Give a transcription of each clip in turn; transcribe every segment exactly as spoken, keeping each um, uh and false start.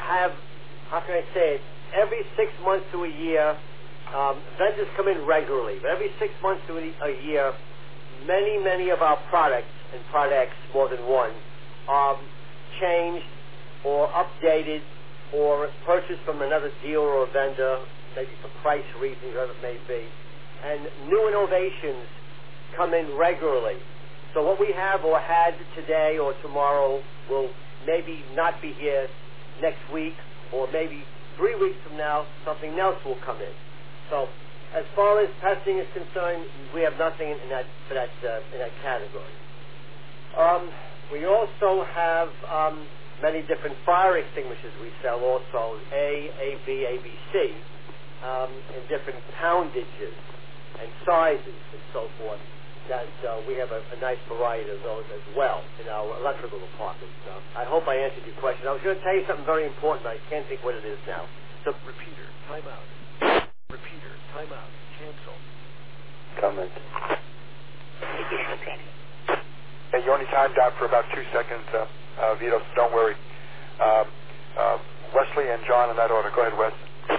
have, how can I say it, every six months to a year, um, vendors come in regularly, but every six months to a, a year, many, many of our products and products, more than one, are changed or updated or purchased from another dealer or vendor, maybe for price reasons, whatever it may be. And new innovations come in regularly. So what we have or had today or tomorrow will maybe not be here next week, or maybe three weeks from now, something else will come in. So as far as testing is concerned, we have nothing in that, for that, uh, in that category. Um, we also have um, many different fire extinguishers we sell also, A, A B, A B C, um, in different poundages and sizes and so forth. That uh, we have a, a nice variety of those as well in our electrical department. So I hope I answered your question. I was going to tell you something very important, but I can't think what it is now. So, repeater, timeout. Repeater, timeout. Cancel. Comment. Additional comment. Hey, you only timed out for about two seconds, uh, uh, Vito, so don't worry. Um, uh, Wesley and John in that order. Go ahead, Wes.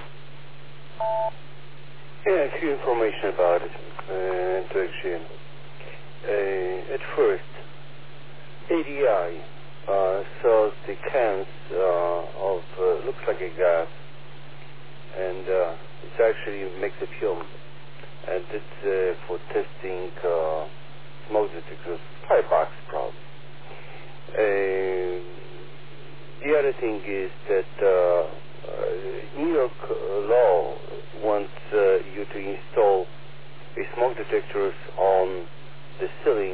Yeah, a few information about it. Uh, introduction. Uh, at first, A D I uh, sells the cans uh, of, uh, looks like a gas, and uh, it actually makes a film, and it's uh, for testing uh, smoke detectors, firebox problem. Uh, the other thing is that uh, uh, New York law wants uh, you to install a smoke detectors on the ceiling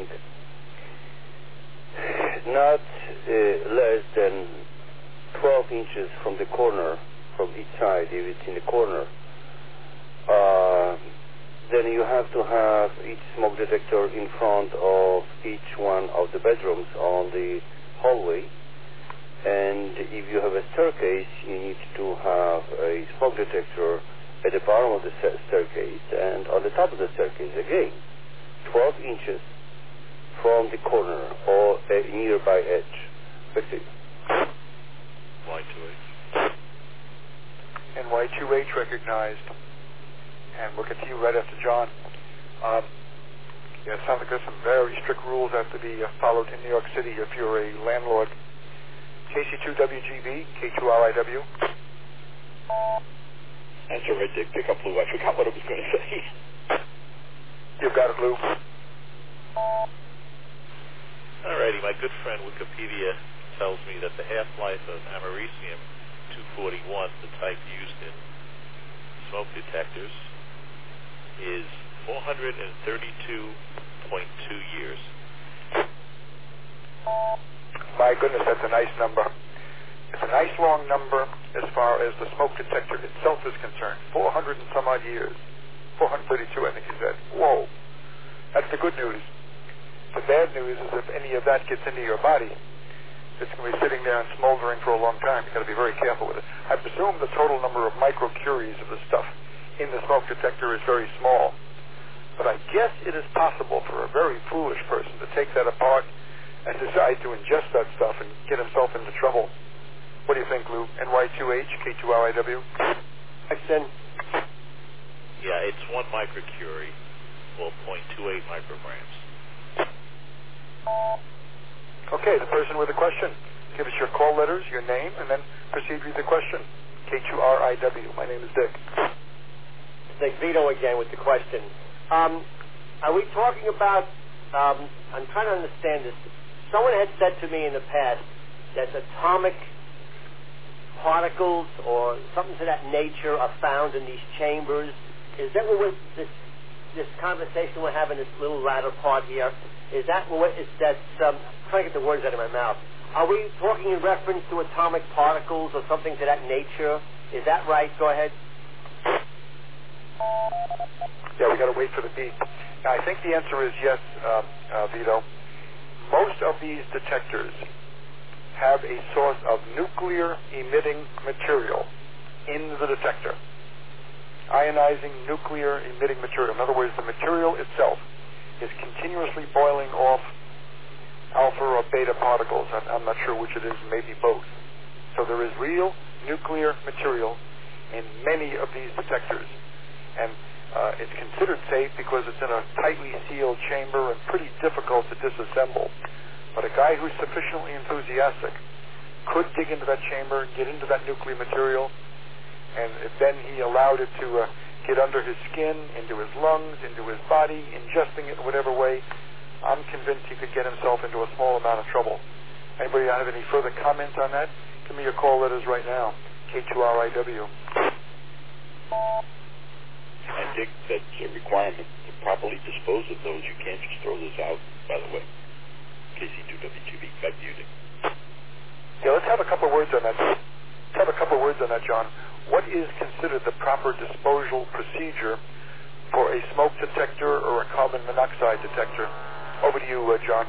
not uh, less than twelve inches from the corner, from each side, if it's in the corner. Uh, then you have to have each smoke detector in front of each one of the bedrooms on the hallway. And if you have a staircase, you need to have a smoke detector at the bottom of the staircase and on the top of the staircase again, twelve inches from the corner or a nearby edge. Let's see. Y two H. And Y two H recognized. And we'll get to you right after John. Um, yeah, it sounds like there's some very strict rules that have to be uh, followed in New York City if you're a landlord. K C two W G B, K two R I W. That's all right, Dick. Pick up Lou. I forgot what I was going to say. You've got it, Lou. Alrighty, my good friend Wikipedia tells me that the half-life of americium two forty-one, the type used in smoke detectors, is four hundred thirty-two point two years. My goodness, that's a nice number. It's a nice long number as far as the smoke detector itself is concerned. four hundred and some odd years. four hundred thirty-two, I think you said. Whoa. That's the good news. The bad news is if any of that gets into your body, it's going to be sitting there and smoldering for a long time. You've got to be very careful with it. I presume the total number of microcuries of the stuff in the smoke detector is very small. But I guess it is possible for a very foolish person to take that apart and decide to ingest that stuff and get himself into trouble. What do you think, Lou? N Y two H, K two R I W? Extend. Yeah, it's one microcurie, or zero point two eight micrograms. Okay, the person with the question. Give us your call letters, your name, and then proceed with the question. K two R I W. My name is Dick. Dick Vito again with the question. Um, are we talking about, um, I'm trying to understand this. Someone had said to me in the past that atomic particles or something to that nature are found in these chambers. Is that what we're, this, this conversation we're having, this little latter part here, is that what is that, um, I'm trying to get the words out of my mouth. Are we talking in reference to atomic particles or something to that nature? Is that right? Go ahead. Yeah, we got to wait for the beep. Now, I think the answer is yes, uh, uh, Vito. Most of these detectors have a source of nuclear emitting material in the detector. Ionizing nuclear emitting material. In other words, the material itself is continuously boiling off alpha or beta particles. I'm, I'm not sure which it is, maybe both. So there is real nuclear material in many of these detectors. And uh, it's considered safe because it's in a tightly sealed chamber and pretty difficult to disassemble. But a guy who's sufficiently enthusiastic could dig into that chamber, get into that nuclear material, and if then he allowed it to uh, get under his skin, into his lungs, into his body, ingesting it in whatever way, I'm convinced he could get himself into a small amount of trouble. Anybody have any further comments on that? Give me your call letters right now, K two R I W. And Dick, that's a requirement to properly dispose of those. You can't just throw those out, by the way. K C two W G B, back to you, Dick. Yeah, let's have a couple of words on that. Let's have a couple of words on that, John. What is considered the proper disposal procedure for a smoke detector or a carbon monoxide detector? Over to you, uh, John.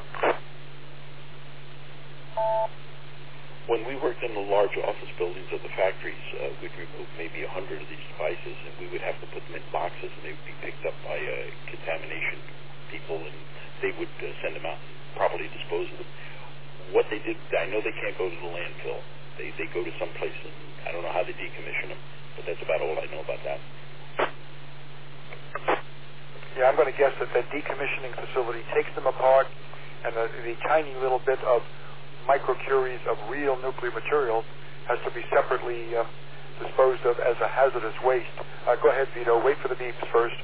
When we worked in the large office buildings of the factories, uh, we'd remove maybe a hundred of these devices, and we would have to put them in boxes, and they would be picked up by uh, contamination people, and they would uh, send them out and properly dispose of them. What they did, I know they can't go to the landfill. They they go to some place, and I don't know how they decommission them, but that's about all I know about that. Yeah, I'm going to guess that the decommissioning facility takes them apart, and the, the tiny little bit of microcuries of real nuclear material has to be separately uh, disposed of as a hazardous waste. Uh, go ahead, Vito. Wait for the beeps first.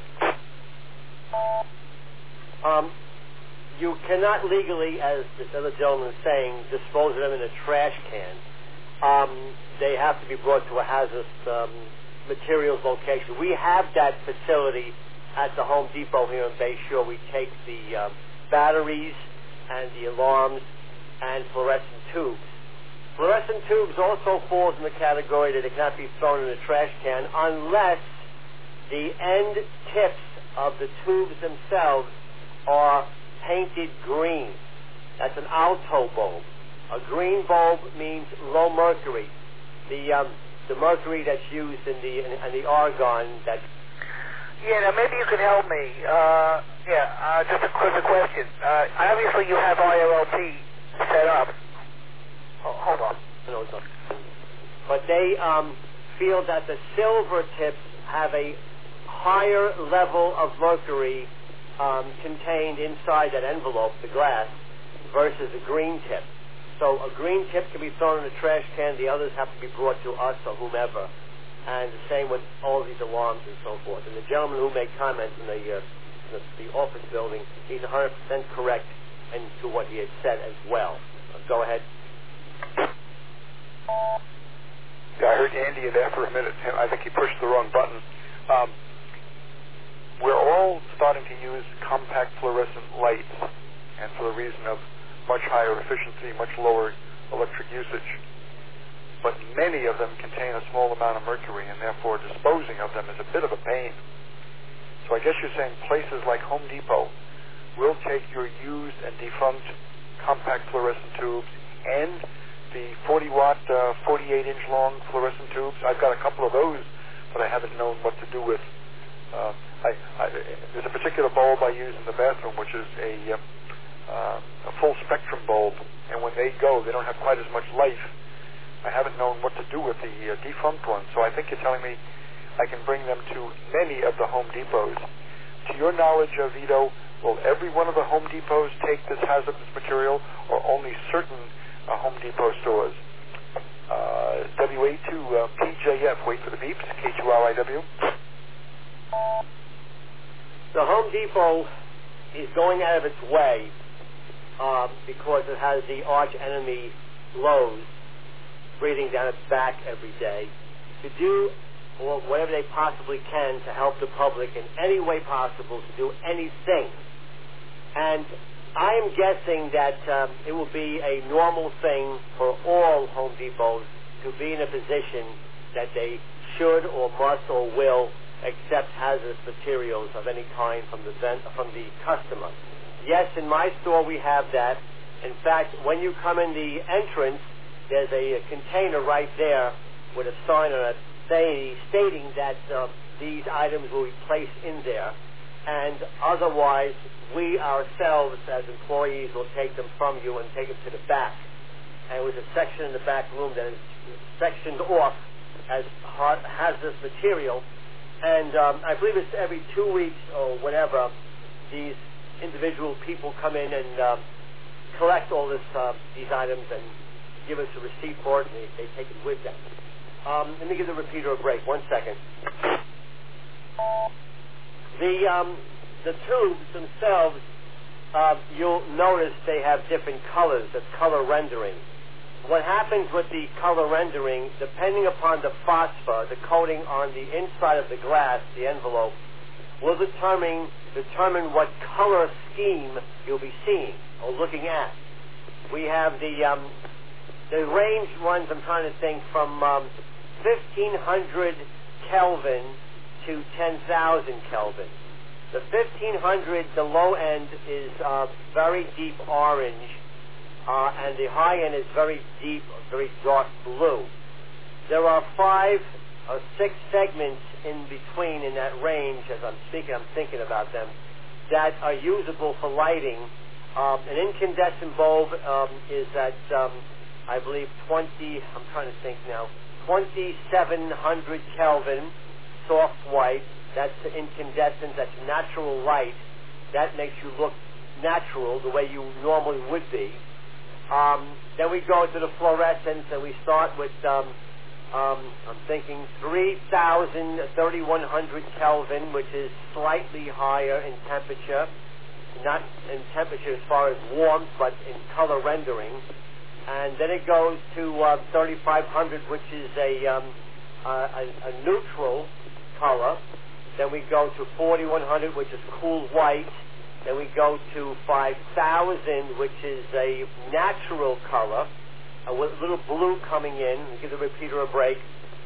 Um, you cannot legally, as this other gentleman is saying, dispose of them in a trash can. Um, they have to be brought to a hazardous um, materials location. We have that facility at the Home Depot here in Bay Shore. We take the um, batteries and the alarms and fluorescent tubes. Fluorescent tubes also falls in the category that it cannot be thrown in a trash can unless the end tips of the tubes themselves are painted green. That's an alto bulb. A green bulb means low mercury. The um, the mercury that's used in the in, in the argon that. Yeah, now maybe you can help me. Uh, yeah, uh, just a quick question. Uh, obviously, you have I R L P set up. Oh, hold on. No, it's not. But they um, feel that the silver tips have a higher level of mercury um, contained inside that envelope, the glass, versus a green tip. So a green tip can be thrown in a trash can. The others have to be brought to us or whomever. And the same with all these alarms and so forth. And the gentleman who made comments in the, uh, the, the office building, he's one hundred percent correct and to what he had said as well. Uh, go ahead. Yeah, I heard Andy in there for a minute. I think he pushed the wrong button. Um, we're all starting to use compact fluorescent lights, and for the reason of much higher efficiency, much lower electric usage. But many of them contain a small amount of mercury, and therefore disposing of them is a bit of a pain. So I guess you're saying places like Home Depot will take your used and defunct compact fluorescent tubes and the forty watt, uh, forty-eight inch long fluorescent tubes. I've got a couple of those, but I haven't known what to do with. Uh, I, I, there's a particular bulb I use in the bathroom, which is a, uh, a full spectrum bulb, and when they go, they don't have quite as much life. I haven't known what to do with the uh, defunct ones, so I think you're telling me I can bring them to many of the Home Depots. To your knowledge, uh, Vito, will every one of the Home Depots take this hazardous material, or only certain uh, Home Depot stores? Uh, W A two uh, P J F, wait for the beeps, K two R I W. The Home Depot is going out of its way um, because it has the arch enemy Lowe's breathing down its back every day to do or whatever they possibly can to help the public in any way possible to do anything. And I am guessing that um, it will be a normal thing for all Home Depots to be in a position that they should or must or will accept hazardous materials of any kind from the vent, from the customer. Yes, in my store we have that. In fact, when you come in the entrance, there's a, a container right there with a sign on it say, stating that uh, these items will be placed in there. And otherwise, we ourselves as employees will take them from you and take them to the back. And with a section in the back room that is sectioned off as hard, hazardous material. And um, I believe it's every two weeks or whatever, these individual people come in and um, collect all this, uh, these items and give us a receipt for it, and they, they take it with them. Um, let me give the repeater a break. One second. The um, the tubes themselves, uh, you'll notice they have different colors. That's color rendering. What happens with the color rendering, depending upon the phosphor, the coating on the inside of the glass, the envelope, will determine determine what color scheme you'll be seeing or looking at. We have the um, the range runs, I'm trying to think, from um, fifteen hundred Kelvin to ten thousand Kelvin. The fifteen hundred, the low end, is uh, very deep orange, uh, and the high end is very deep, very dark blue. There are five or six segments in between in that range. As I'm speaking, I'm thinking about them, that are usable for lighting. Um, an incandescent bulb um, is at, um, I believe, twenty, I'm trying to think now, twenty-seven hundred Kelvin, soft white. That's incandescent, that's natural light. That makes you look natural, the way you normally would be. Um, then we go to the fluorescence, and we start with, um, um, I'm thinking, three thousand, thirty-one hundred Kelvin, which is slightly higher in temperature. Not in temperature as far as warmth, but in color rendering. And then it goes to uh, thirty-five hundred, which is a, um, uh, a, a neutral color. Then we go to forty-one hundred, which is cool white. Then we go to five thousand, which is a natural color, uh, with a little blue coming in. We'll give the repeater a break.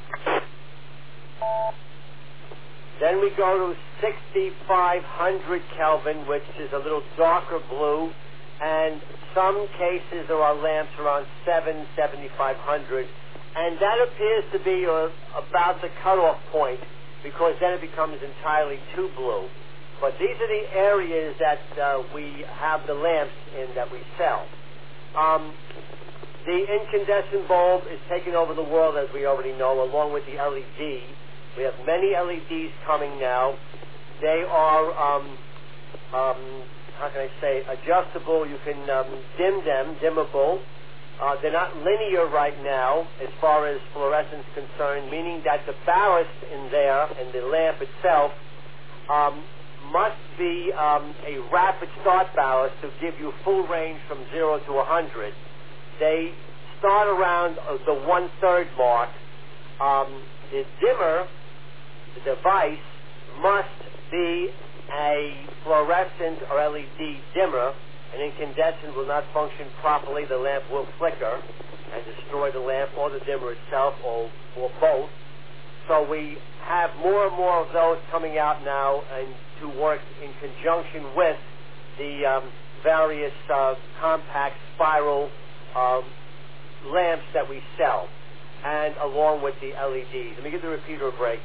Then we go to sixty-five hundred Kelvin, which is a little darker blue. And some cases there are lamps around seven, seventy-five hundred. And that appears to be uh, about the cutoff point, because then it becomes entirely too blue. But these are the areas that uh, we have the lamps in that we sell. Um, the incandescent bulb is taking over the world, as we already know, along with the L E D. We have many L E Ds coming now. They are, um, um, how can I say, adjustable. You can um, dim them, dimmable. Uh, they're not linear right now as far as fluorescence is concerned, meaning that the ballast in there, in the lamp itself, um, must be um, a rapid start ballast to give you full range from zero to one hundred. They start around uh, the one-third mark. Um, the dimmer, the device, must be a fluorescent or L E D dimmer. An incandescent will not function properly. The lamp will flicker and destroy the lamp or the dimmer itself, or, or both. So we have more and more of those coming out now, and to work in conjunction with the um, various uh, compact spiral um, lamps that we sell, and along with the L E Ds. Let me give the repeater a break.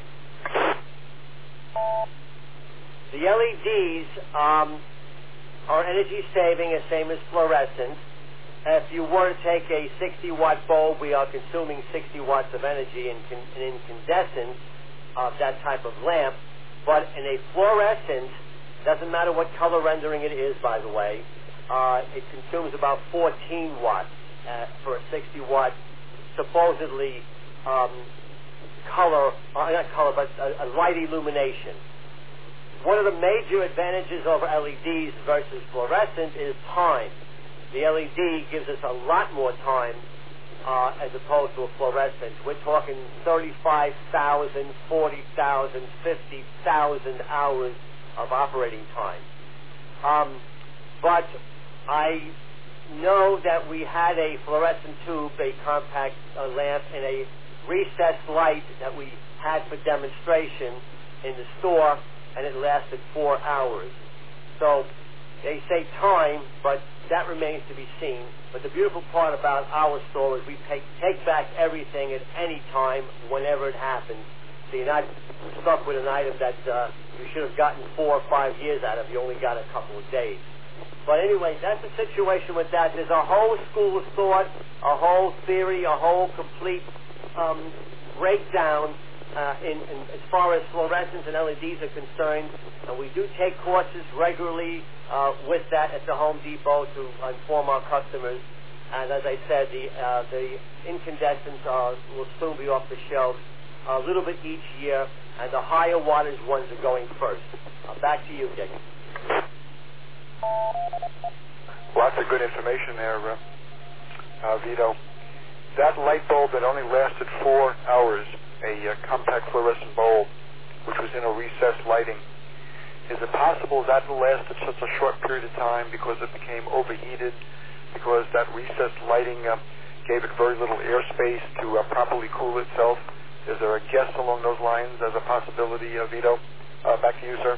The L E Ds um, are energy saving, as same as fluorescence. If you were to take a sixty watt bulb, we are consuming sixty watts of energy in, in incandescence of that type of lamp. But in a fluorescent, doesn't matter what color rendering it is, by the way, uh, it consumes about fourteen watts uh, for a sixty watt, supposedly um, color, uh, not color, but a, a light illumination. One of the major advantages over L E Ds versus fluorescent is time. The L E D gives us a lot more time uh, as opposed to a fluorescent. We're talking thirty-five thousand, forty thousand, fifty thousand hours of operating time. Um, but I know that we had a fluorescent tube, a compact uh, lamp, and a recessed light that we had for demonstration in the store, and it lasted four hours. So they say time, but that remains to be seen. But the beautiful part about our store is we take, take back everything at any time, whenever it happens. So you're not stuck with an item that uh, you should have gotten four or five years out of. You only got a couple of days. But anyway, that's the situation with that. There's a whole school of thought, a whole theory, a whole complete um, breakdown uh, in, in as far as fluorescents and L E Ds are concerned. And we do take courses regularly uh, with that at the Home Depot to inform our customers. And as I said, the uh, the incandescents are, will soon be off the shelves a little bit each year, and the higher wattage ones are going first. Uh, back to you, Dick. Lots of good information there, uh, uh, Vito. That light bulb that only lasted four hours, a uh, compact fluorescent bulb, which was in a recessed lighting, is it possible that lasted such a short period of time because it became overheated, because that recessed lighting uh, gave it very little airspace to uh, properly cool itself? Is there a guess along those lines as a possibility, uh, Vito? Uh, back to you, sir.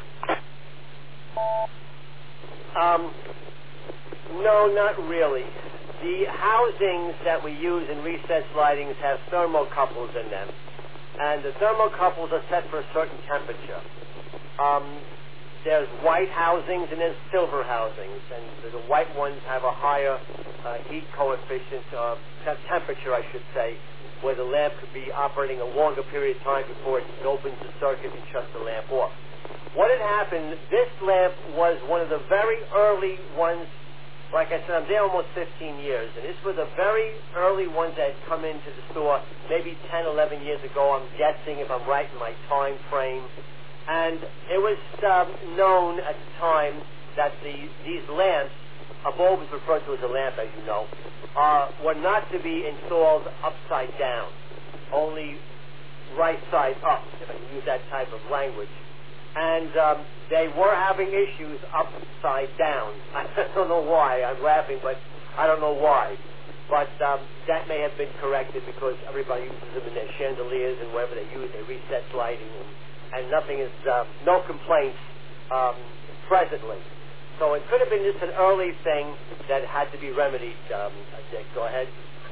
Um, no, not really. The housings that we use in recessed lightings have thermocouples in them, and the thermocouples are set for a certain temperature. Um, there's white housings and there's silver housings, and the white ones have a higher uh, heat coefficient, uh, temperature, I should say, where the lamp could be operating a longer period of time before it opens the circuit and shuts the lamp off. What had happened, this lamp was one of the very early ones. Like I said, I'm there almost fifteen years, and this was the very early ones that had come into the store maybe ten, eleven years ago, I'm guessing, if I'm right in my time frame. And it was um, known at the time that the, these lamps, a bulb is referred to as a lamp, as you know, uh, were not to be installed upside down, only right side up, if I can use that type of language. And um, they were having issues upside down. I don't know why. I'm laughing, but I don't know why. But um, that may have been corrected because everybody uses them in their chandeliers and wherever they use, they reset lighting, and, and nothing is, uh, no complaints um, presently. So it could have been just an early thing that had to be remedied. Um, Dick, go ahead.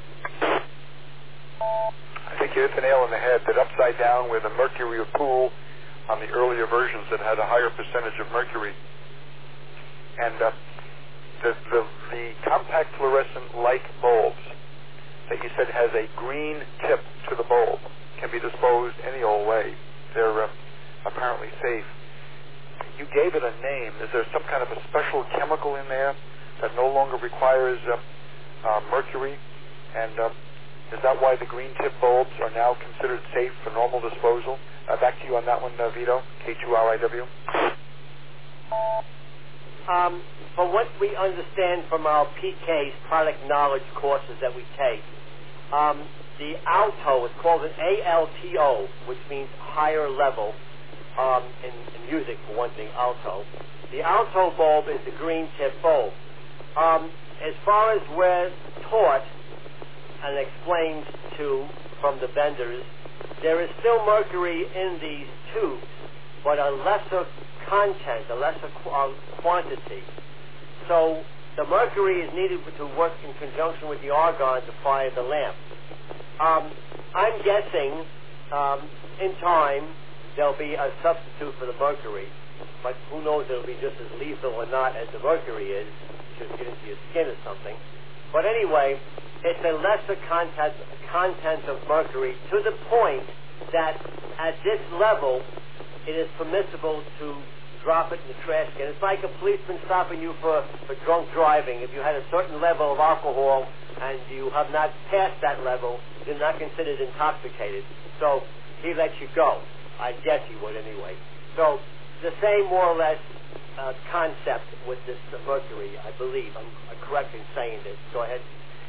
I think you hit the nail on the head that upside down where the mercury would pool on the earlier versions that had a higher percentage of mercury. And uh, the, the, the compact fluorescent light bulbs that you said has a green tip to the bulb can be disposed any old way. They're uh, apparently safe. You gave it a name. Is there some kind of a special chemical in there that no longer requires uh, uh, mercury? And uh, is that why the green tip bulbs are now considered safe for normal disposal? Uh, back to you on that one, uh, Vito, K two R I W. Um, from what we understand from our P Ks, product knowledge courses that we take, um, the alto is called an A L T O, which means higher level um, in, in music, for one thing, alto. The alto bulb is the green tip bulb. Um, as far as we're taught and explained to from the vendors, there is still mercury in these tubes, but a lesser content, a lesser qu- uh, quantity. So the mercury is needed to work in conjunction with the argon to fire the lamp. Um, I'm guessing um, in time there'll be a substitute for the mercury, but who knows, it'll be just as lethal or not as the mercury is. Just get into your skin or something. But anyway, it's a lesser content, content of mercury to the point that at this level, it is permissible to drop it in the trash can. It's like a policeman stopping you for, for drunk driving. If you had a certain level of alcohol and you have not passed that level, you're not considered intoxicated. So he lets you go. I guess he would anyway. So the same more or less uh, concept with this uh, mercury, I believe. I'm, I'm correct in saying this. Go ahead.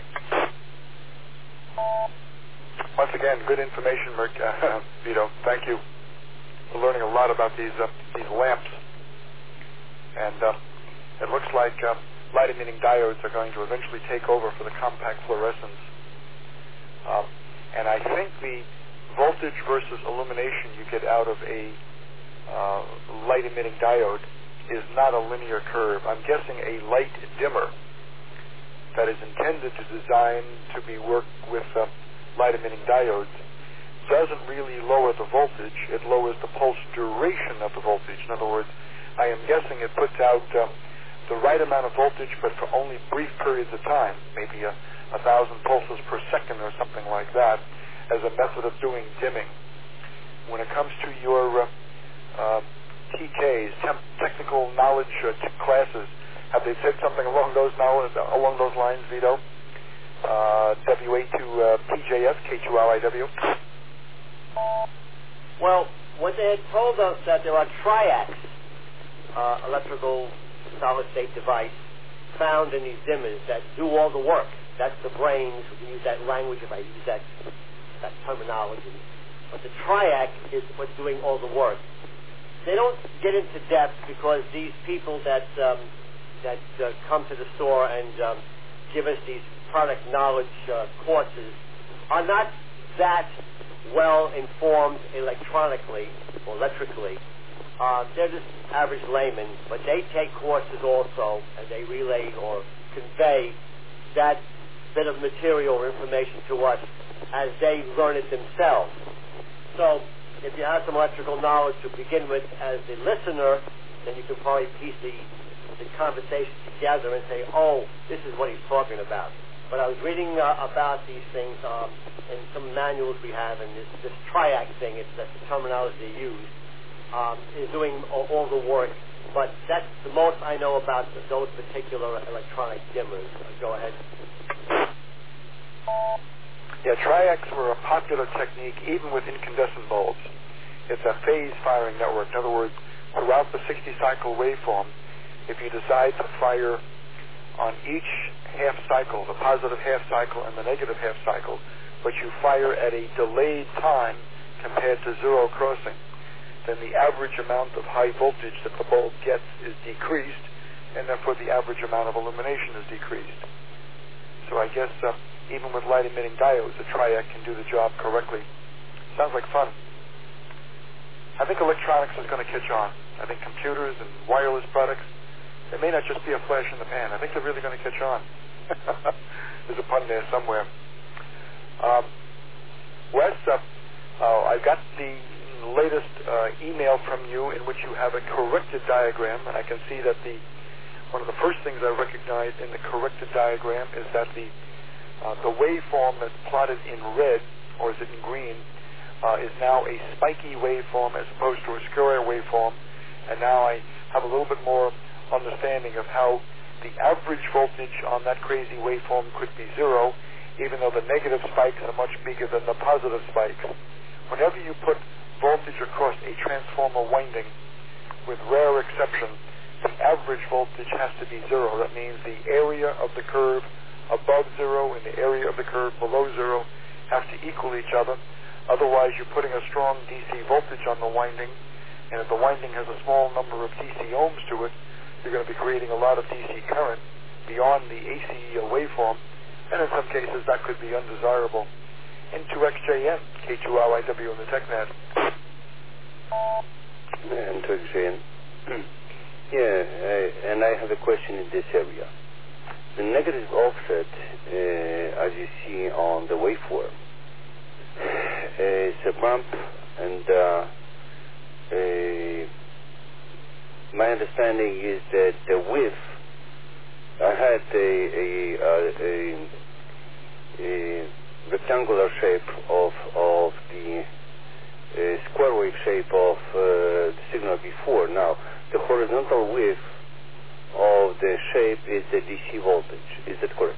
Once again, good information, Merc, uh, Vito. Thank you. We're learning a lot about these uh, these lamps, and uh, it looks like uh, light-emitting diodes are going to eventually take over for the compact fluorescents. Um, and I think the voltage versus illumination you get out of a uh, light-emitting diode is not a linear curve. I'm guessing a light dimmer that is intended to design to be worked with uh, light-emitting diodes doesn't really lower the voltage. It lowers the pulse duration of the voltage. In other words, I am guessing it puts out uh, the right amount of voltage, but for only brief periods of time, maybe a, a thousand pulses per second or something like that. as a method of doing dimming. When it comes to your uh, uh, T Ks, temp- technical knowledge uh, t- classes, have they said something along those knowledge, along those lines, Vito? Uh, W A to uh, P J S, K two L I W? Well, what they had told us that there are triacs, uh, electrical solid-state device, found in these dimmers that do all the work. That's the brains. We can use that language if I use that that terminology. But the triac is what's doing all the work. They don't get into depth because these people that um, that uh, come to the store and um, give us these product knowledge uh, courses are not that well informed electronically or electrically. Uh, they're just average laymen, but they take courses also, and they relay or convey that bit of material or information to us as they learn it themselves. So if you have some electrical knowledge to begin with as the listener, then you can probably piece the, the conversation together and say, oh, this is what he's talking about. But I was reading uh, about these things um, in some manuals we have, and this, this triac thing, it's that's the terminology they use, um, is doing all, all the work. But that's the most I know about the, those particular electronic dimmers. Uh, go ahead. Yeah, triacs were a popular technique even with incandescent bulbs. It's a phase firing network. In other words, throughout the sixty cycle waveform, if you decide to fire on each half cycle, the positive half cycle and the negative half cycle, but you fire at a delayed time compared to zero crossing, then the average amount of high voltage that the bulb gets is decreased, and therefore the average amount of illumination is decreased. So I guess uh, even with light-emitting diodes, the triac can do the job correctly. Sounds like fun. I think electronics is going to catch on. I think computers and wireless products, it may not just be a flash in the pan. I think they're really going to catch on. There's a pun there somewhere. Um, Wes, uh, uh, I got the latest uh, email from you in which you have a corrected diagram, and I can see that the one of the first things I recognized in the corrected diagram is that the uh, the waveform that's plotted in red, or is it in green, uh, is now a spiky waveform as opposed to a square waveform, and now I have a little bit more understanding of how the average voltage on that crazy waveform could be zero, even though the negative spikes are much bigger than the positive spikes. Whenever you put voltage across a transformer winding, with rare exception, the average voltage has to be zero. That means the area of the curve above zero and the area of the curve below zero have to equal each other. Otherwise, you're putting a strong D C voltage on the winding, and if the winding has a small number of D C ohms to it, you're going to be creating a lot of D C current beyond the A C E waveform, and in some cases that could be undesirable. N two X J N, K two L I W in the TechNet. N two X J N. Yeah, uh, and I have a question in this area. The negative offset, uh, as you see on the waveform, uh, is a bump, and uh, uh, my understanding is that the width, I had a, a, a, a, a rectangular shape of, of the uh, square wave shape of uh, the signal before. Now, the horizontal width of the shape is the D C voltage. Is that correct?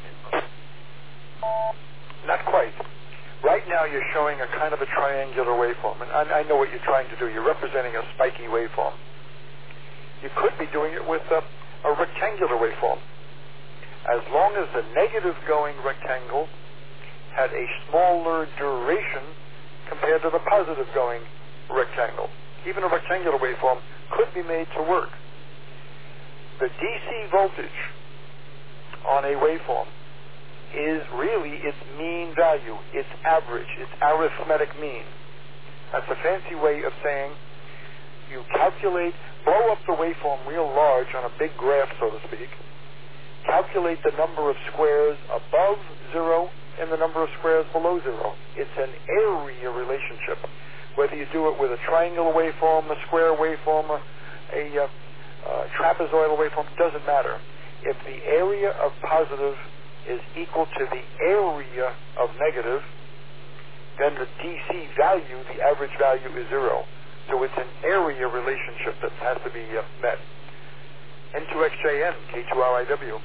Not quite. Right now you're showing a kind of a triangular waveform, and I, I know what you're trying to do. You're representing a spiky waveform. You could be doing it with a, a rectangular waveform. As long as the negative going rectangle had a smaller duration compared to the positive going rectangle. Even a rectangular waveform could be made to work. The D C voltage on a waveform is really its mean value, its average, its arithmetic mean. That's a fancy way of saying you calculate, blow up the waveform real large on a big graph, so to speak, calculate the number of squares above zero and the number of squares below zero. It's an area relationship. Whether you do it with a triangular waveform, a square waveform, a, a uh, uh, trapezoidal waveform, doesn't matter. If the area of positive is equal to the area of negative, then the D C value, the average value, is zero. So it's an area relationship that has to be uh, met. N two X J N, K two R I W.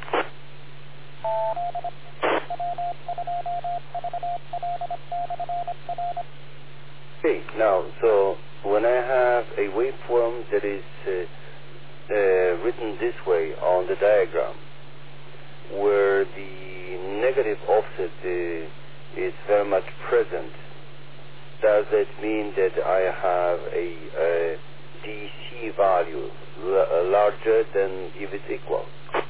Okay, now, so when I have a waveform that is uh, uh, written this way on the diagram, where the negative offset uh, is very much present, does that mean that I have a, a D C value l- larger than if it's equal?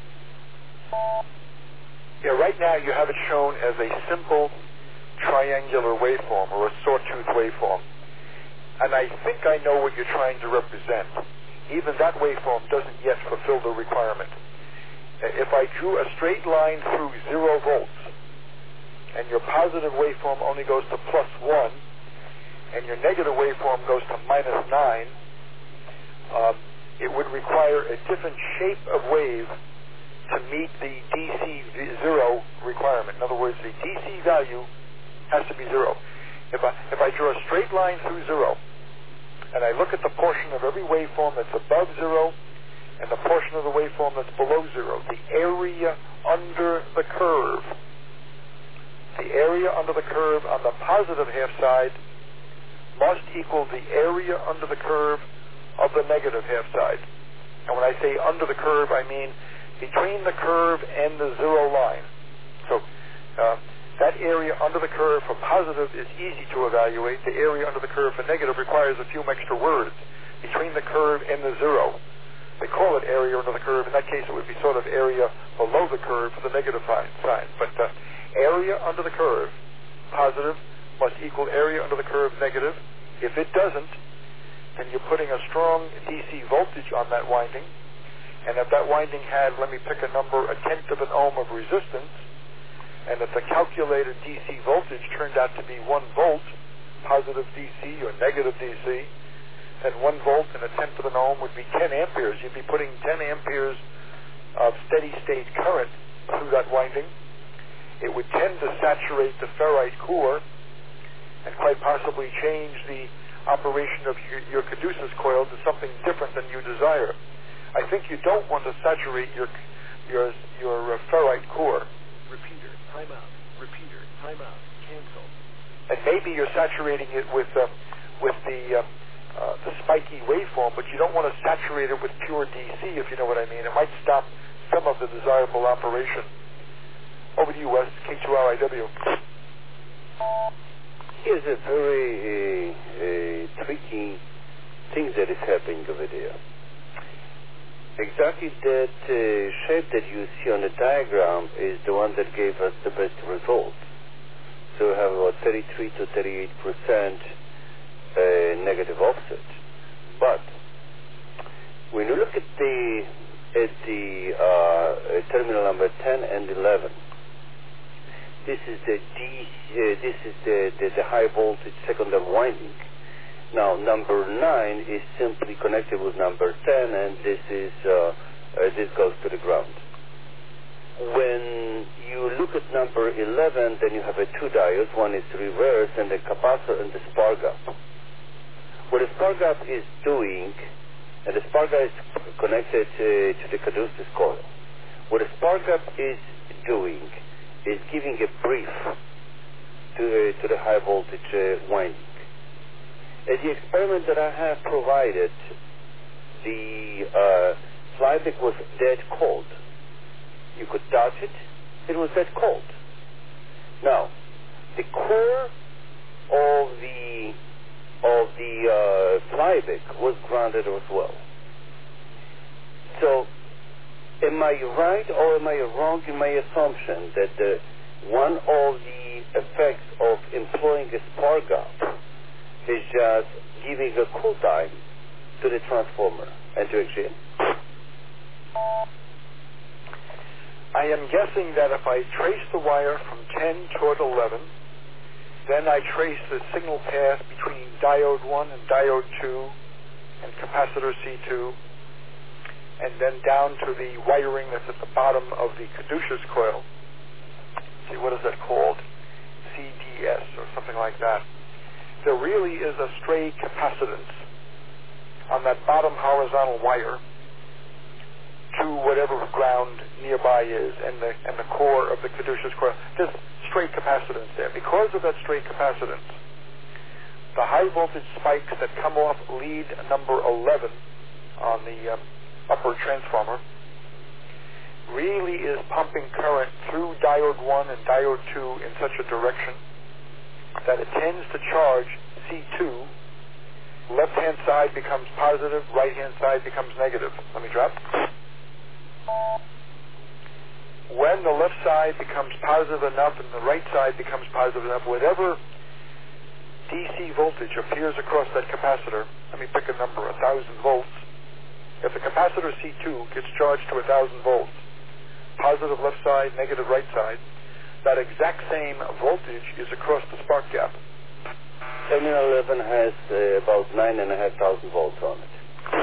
Yeah, right now you have it shown as a simple triangular waveform or a sawtooth waveform. And I think I know what you're trying to represent. Even that waveform doesn't yet fulfill the requirement. If I drew a straight line through zero volts, and your positive waveform only goes to plus one, and your negative waveform goes to minus nine, um, it would require a different shape of wave to meet the D C zero requirement. In other words, the D C value has to be zero. If I, if I draw a straight line through zero, and I look at the portion of every waveform that's above zero, and the portion of the waveform that's below zero, the area under the curve, the area under the curve on the positive half side must equal the area under the curve of the negative half side. And when I say under the curve, I mean between the curve and the zero line. So uh, that area under the curve for positive is easy to evaluate. The area under the curve for negative requires a few extra words. Between the curve and the zero, they call it area under the curve. In that case, it would be sort of area below the curve for the negative sign. But uh, area under the curve, positive, must equal area under the curve, negative. If it doesn't, then you're putting a strong D C voltage on that winding. And if that winding had, let me pick a number, a tenth of an ohm of resistance, and if the calculated D C voltage turned out to be one volt, positive D C or negative D C, then one volt and a tenth of an ohm would be ten amperes. You'd be putting ten amperes of steady state current through that winding. It would tend to saturate the ferrite core and quite possibly change the operation of your, your caduceus coil to something different than you desire. I think you don't want to saturate your your your uh, ferrite core. Repeater, timeout. Repeater, timeout. Cancel. And maybe you're saturating it with uh, with the uh, uh, the spiky waveform, but you don't want to saturate it with pure D C, if you know what I mean. It might stop some of the desirable operation. Over to you, Wes. K two R I W. Here's a very uh, uh, tricky thing that is happening over there. Exactly that uh, shape that you see on the diagram is the one that gave us the best result. So we have about thirty-three to thirty-eight percent uh, negative offset. But when you look at the at the uh, terminal number ten and eleven, this is the D. Uh, this is the, the the high voltage secondary winding. Now, number nine is simply connected with number ten, and this is uh, uh, this goes to the ground. When you look at number eleven, then you have a two diodes. One is reverse, and the capacitor and the spark gap. What the spark gap is doing, and the spark gap is connected uh, to the caduceus coil. What the spark gap is doing is giving a brief to uh, to the high voltage uh, winding. At the experiment that I have provided, the uh, flyback was dead cold. You could touch it, it was dead cold. Now, the core of the of the uh, flyback was grounded as well. So, am I right or am I wrong in my assumption that the, one of the effects of employing a spark gap is just giving a cool time to the transformer and to X G M? I am guessing that if I trace the wire from ten toward eleven, then I trace the signal path between diode one and diode two and capacitor C two, and then down to the wiring that's at the bottom of the caduceus coil. See, what is that called? C D S or something like that, there really is a stray capacitance on that bottom horizontal wire to whatever ground nearby is and the and the core of the caduceus coil. There's stray capacitance there. Because of that stray capacitance, the high voltage spikes that come off lead number eleven on the um, upper transformer really is pumping current through diode one and diode two in such a direction that it tends to charge C two. Left-hand side becomes positive, right-hand side becomes negative. Let me drop. When the left side becomes positive enough and the right side becomes positive enough, whatever D C voltage appears across that capacitor, let me pick a number, one thousand volts. If the capacitor C two gets charged to one thousand volts, positive left side, negative right side, that exact same voltage is across the spark gap. Terminal eleven has uh, about nine and a half thousand volts on it.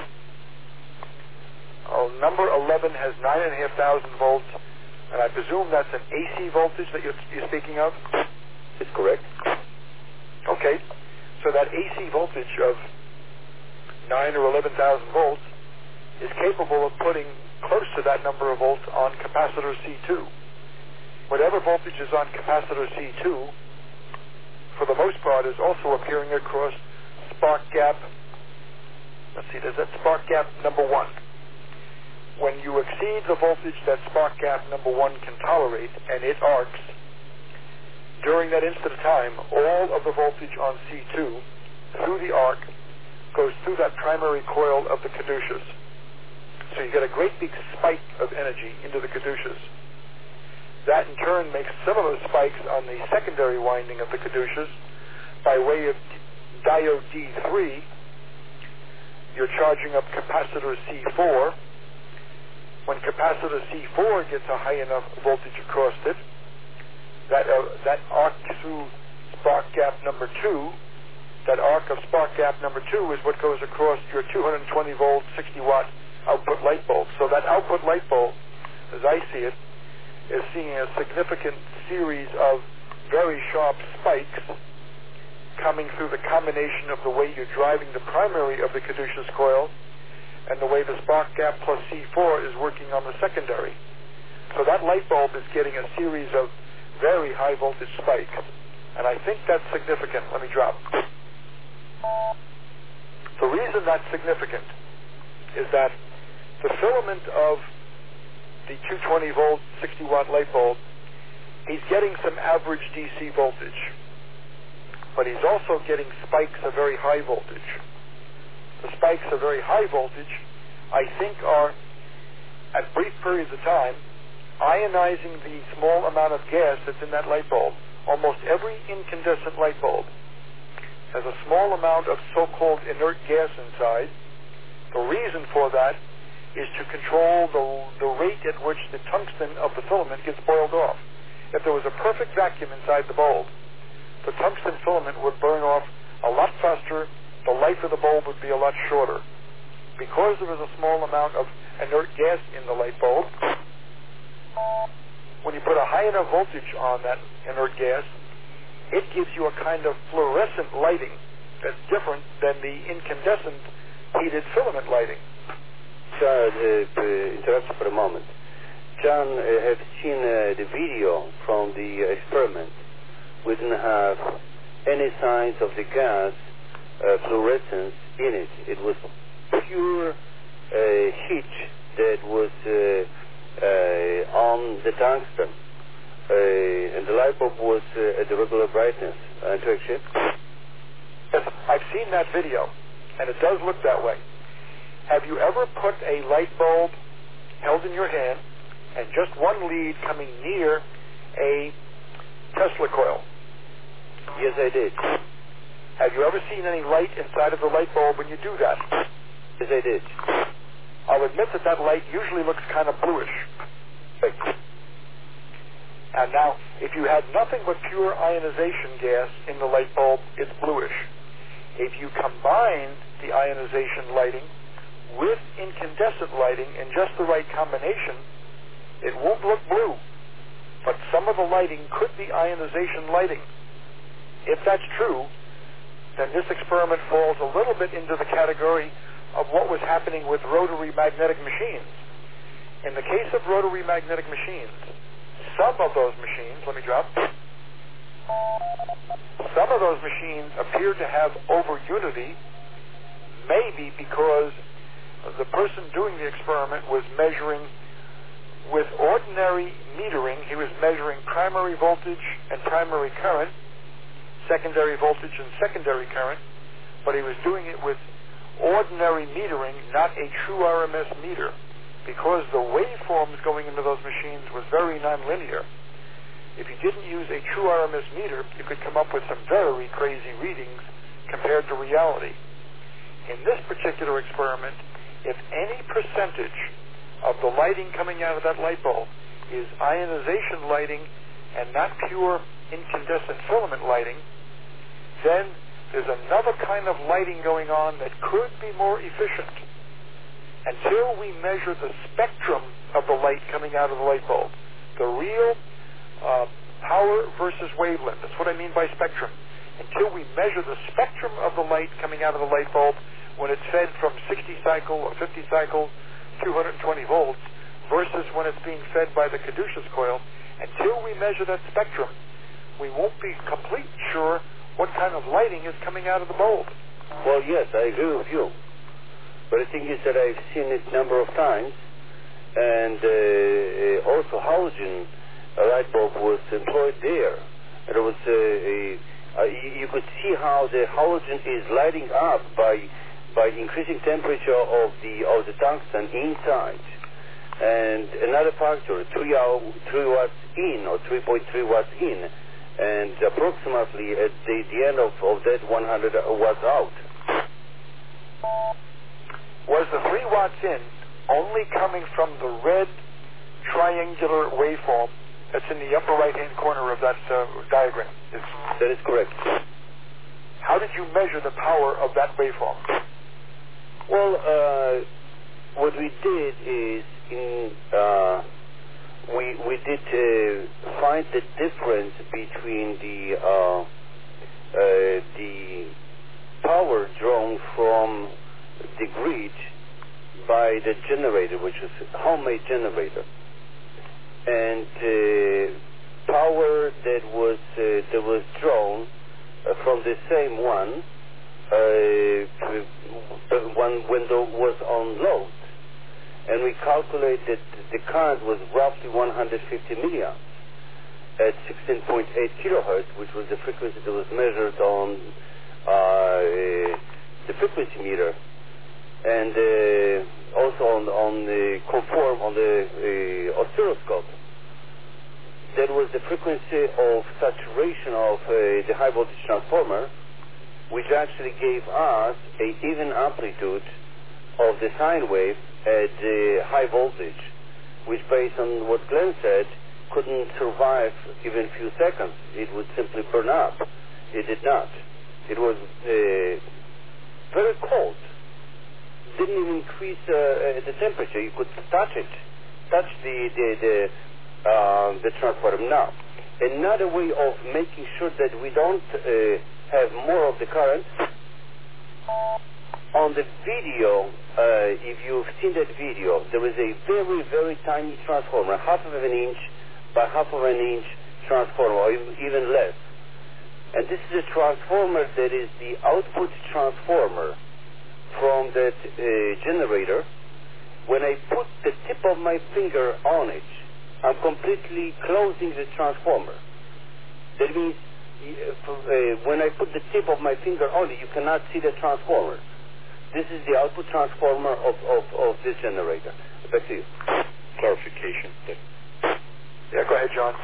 Oh, number eleven has nine and a half thousand volts, and I presume that's an A C voltage that you're, you're speaking of? It's correct. Okay, so that A C voltage of nine or eleven thousand volts is capable of putting close to that number of volts on capacitor C two. Whatever voltage is on capacitor C two, for the most part, is also appearing across spark gap. Let's see, there's that spark gap number one. When you exceed the voltage that spark gap number one can tolerate, and it arcs, during that instant of time, all of the voltage on C two through the arc goes through that primary coil of the caduceus. So you get a great big spike of energy into the caduceus. That in turn makes similar spikes on the secondary winding of the caduceus by way of diode D three. You're charging up capacitor C four. When capacitor C four gets a high enough voltage across it, that uh, that arc through spark gap number two, that arc of spark gap number two is what goes across your two hundred twenty volt, sixty watt output light bulb. So that output light bulb, as I see it, is seeing a significant series of very sharp spikes coming through the combination of the way you're driving the primary of the caduceus coil and the way the spark gap plus C four is working on the secondary. So that light bulb is getting a series of very high voltage spikes. And I think that's significant. Let me drop. The reason that's significant is that the filament of the two hundred twenty volt, sixty watt light bulb, he's getting some average D C voltage. But he's also getting spikes of very high voltage. The spikes of very high voltage, I think, are, at brief periods of time, ionizing the small amount of gas that's in that light bulb. Almost every incandescent light bulb has a small amount of so-called inert gas inside. The reason for that is to control the, the rate at which the tungsten of the filament gets boiled off. If there was a perfect vacuum inside the bulb, the tungsten filament would burn off a lot faster, the life of the bulb would be a lot shorter. Because there is a small amount of inert gas in the light bulb, when you put a high enough voltage on that inert gas, it gives you a kind of fluorescent lighting that's different than the incandescent heated filament lighting. John, uh, interrupt for a moment. John uh, has seen uh, the video from the uh, experiment. We didn't have any signs of the gas uh, fluorescence in it. It was pure uh, heat that was uh, uh, on the tungsten. Uh, and the light bulb was uh, at the regular brightness. Uh, to actually? Yes, I've seen that video, and it does look that way. Have you ever put a light bulb held in your hand and just one lead coming near a Tesla coil? Yes, I did. Have you ever seen any light inside of the light bulb when you do that? Yes, I did. I'll admit that that light usually looks kind of bluish. And now, if you had nothing but pure ionization gas in the light bulb, it's bluish. If you combine the ionization lighting with incandescent lighting in just the right combination, it won't look blue. But some of the lighting could be ionization lighting. if that's true, then this experiment falls a little bit into the category of what was happening with rotary magnetic machines. In the case of rotary magnetic machines, some of those machines, let me drop, some of those machines appear to have over-unity, maybe because the person doing the experiment was measuring with ordinary metering. He was measuring primary voltage and primary current, secondary voltage and secondary current, but he was doing it with ordinary metering, not a true R M S meter, because the waveforms going into those machines was very nonlinear. If you didn't use a true R M S meter, you could come up with some very crazy readings compared to reality. In this particular experiment, if any percentage of the lighting coming out of that light bulb is ionization lighting and not pure incandescent filament lighting, then there's another kind of lighting going on that could be more efficient. Until we measure the spectrum of the light coming out of the light bulb, the real uh, power versus wavelength, that's what I mean by spectrum. Until we measure the spectrum of the light coming out of the light bulb when it's fed from sixty cycle or fifty cycle, two hundred twenty volts, versus when it's being fed by the caduceus coil, until we measure that spectrum, we won't be completely sure what kind of lighting is coming out of the bulb. Well, yes, I agree with you. But the thing is that I've seen it a number of times, and uh, also halogen light bulb was employed there. And it was uh, a, uh, you could see how the halogen is lighting up by by increasing temperature of the of the tungsten inside. And another factor, three, three watts in or three point three watts in, and approximately at the, the end of, of that one hundred watts out. Was the three watts in only coming from the red triangular waveform that's in the upper right-hand corner of that uh, diagram? Is, that is correct. How did you measure the power of that waveform? Well, uh, what we did is in uh, we we did uh, find the difference between the uh, uh, the power drawn from the grid by the generator, which is a homemade generator, and uh, power that was uh, that was drawn uh, from the same one uh, when window was on load, and we calculated the current was roughly one hundred fifty milliamps at sixteen point eight kilohertz, which was the frequency that was measured on uh, the frequency meter, and uh, also on, on the conform on the uh, oscilloscope. That was the frequency of saturation of uh, the high voltage transformer, which actually gave us a even amplitude of the sine wave at uh, high voltage, which, based on what Glenn said, couldn't survive even a few seconds. It would simply burn up. It did not. It was uh, very cold. Didn't even increase uh, the temperature. You could touch it, touch the the the, uh, the transformer. Now, another way of making sure that we don't uh, have more of the current, on the video, uh, if you've seen that video, there is a very, very tiny transformer, half of an inch by half of an inch transformer, or even less. And this is a transformer that is the output transformer from that uh, generator. When I put the tip of my finger on it, I'm completely closing the transformer. That means uh, when I put the tip of my finger on it, you cannot see the transformer. This is the output transformer of, of, of this generator. Back to you. Clarification. Yeah, go ahead, John.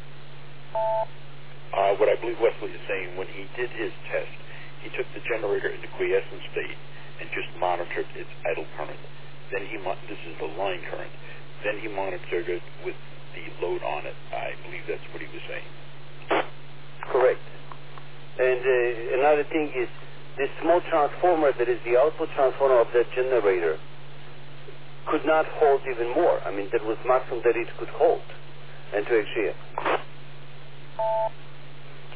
Uh, what I believe Wesley is saying, when he did his test, he took the generator into quiescent state and just monitored its idle current. Then he, mo- this is the line current. Then he monitored it with the load on it. I believe that's what he was saying. Correct. And uh, another thing is, this small transformer that is the output transformer of that generator could not hold even more. I mean, that was maximum that it could hold. And to actually...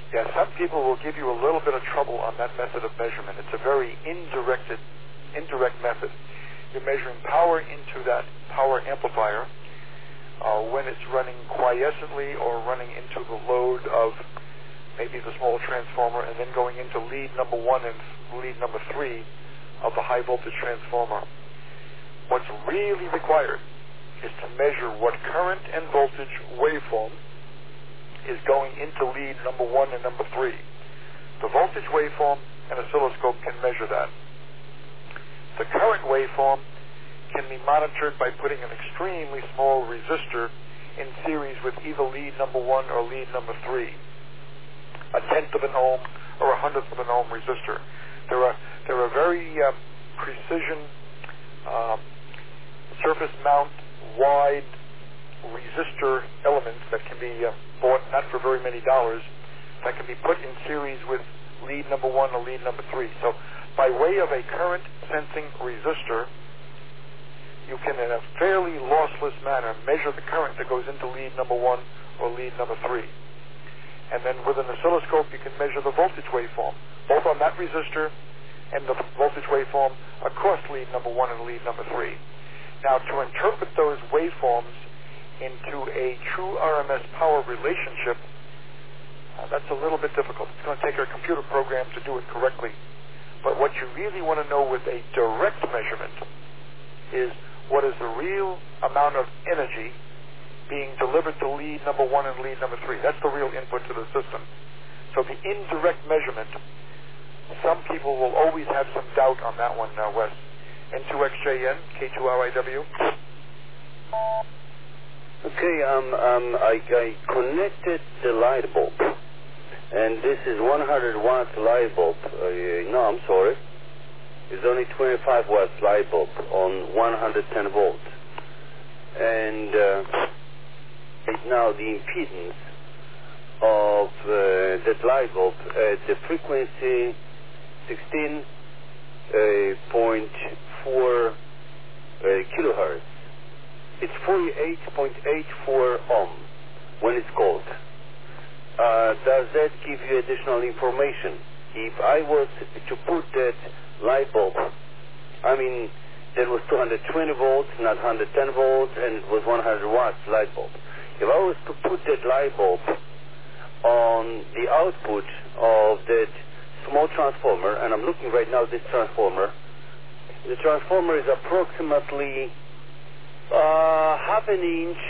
Yeah, some people will give you a little bit of trouble on that method of measurement. It's a very indirected, indirect method. You're measuring power into that power amplifier uh, when it's running quiescently or running into the load of maybe the small transformer, and then going into lead number one and lead number three of the high voltage transformer. What's really required is to measure what current and voltage waveform is going into lead number one and number three. The voltage waveform and oscilloscope can measure that. The current waveform can be monitored by putting an extremely small resistor in series with either lead number one or lead number three. A tenth of an ohm or a hundredth of an ohm resistor. There are there are very uh, precision uh, surface mount wide resistor elements that can be uh, bought not for very many dollars, that can be put in series with lead number one or lead number three. So by way of a current sensing resistor, you can in a fairly lossless manner measure the current that goes into lead number one or lead number three. And then with an oscilloscope you can measure the voltage waveform, both on that resistor and the voltage waveform across lead number one and lead number three. Now, to interpret those waveforms into a true R M S power relationship, uh, that's a little bit difficult. It's going to take a computer program to do it correctly. But what you really want to know with a direct measurement is what is the real amount of energy being delivered to lead number one and lead number three. That's the real input to the system. So the indirect measurement, some people will always have some doubt on that one, uh, Wes. N two X J N, K two R I W. Okay, um, um, I, I connected the light bulb, and this is one hundred watt light bulb. Uh, no, I'm sorry. It's only twenty-five watt light bulb on one hundred ten volts. And uh, now the impedance of uh, that light bulb at the frequency sixteen point four uh, kilohertz. It's forty-eight point eight four ohm when it's cold. Uh, does that give you additional information? If I was to put that light bulb, I mean, that was two hundred twenty volts, not one hundred ten volts, and it was one hundred watts light bulb. If I was to put that light bulb on the output of that small transformer, and I'm looking right now at this transformer, the transformer is approximately uh, half an inch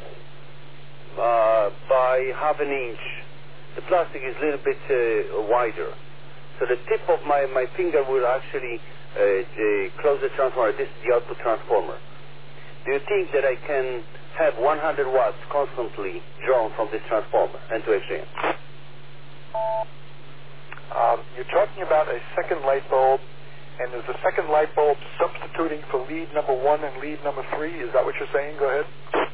uh, by half an inch. The plastic is a little bit uh, wider. So the tip of my, my finger will actually uh, uh, close the transformer. This is the output transformer. Do you think that I can have one hundred watts constantly drawn from this transformer and to X J N? Um, you're talking about a second light bulb, and is the second light bulb substituting for lead number one and lead number three? Is that what you're saying? Go ahead.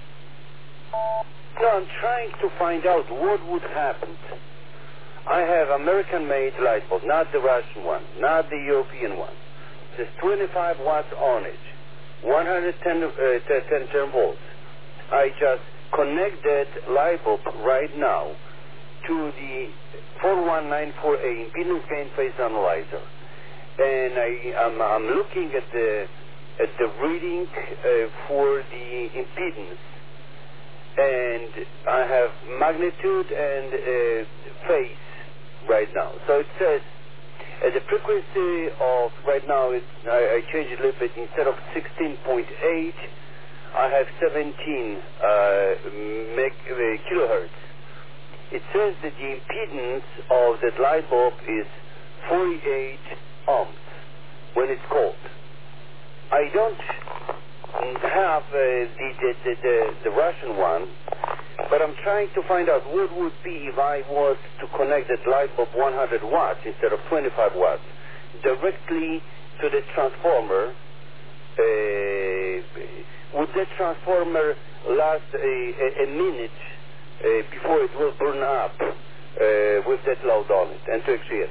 No, I'm trying to find out what would happen. I have American-made light bulb, not the Russian one, not the European one. There's twenty-five watts on it, one hundred ten, uh, ten, ten volts. I just connect that light bulb right now to the four one nine four A impedance gain phase analyzer, and I, I'm, I'm looking at the at the reading uh, for the impedance, and I have magnitude and uh, phase right now. So it says at the frequency of right now, it's, I, I change it a little bit. Instead of sixteen point eight, I have seventeen uh, meg, uh, kilohertz. It says that the impedance of that light bulb is forty-eight ohms when it's cold. I don't have uh, the, the, the, the, the Russian one, but I'm trying to find out what would be if I was to connect that light bulb one hundred watts instead of twenty-five watts directly to the transformer. Uh, would that transformer last a, a, a minute uh, before it will burn up uh, with that load on it and to exit?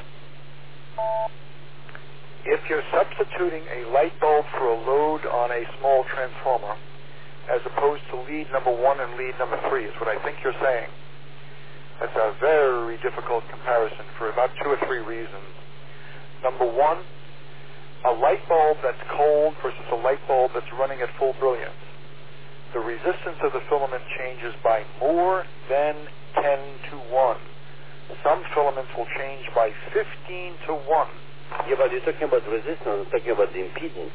If you're substituting a light bulb for a load on a small transformer, as opposed to lead number one and lead number three, is what I think you're saying, It's a very difficult comparison for about two or three reasons. Number one, a light bulb that's cold versus a light bulb that's running at full brilliance. The resistance of the filament changes by more than ten to one. Some filaments will change by fifteen to one. Yeah, but you're talking about resistance, I'm talking about the impedance.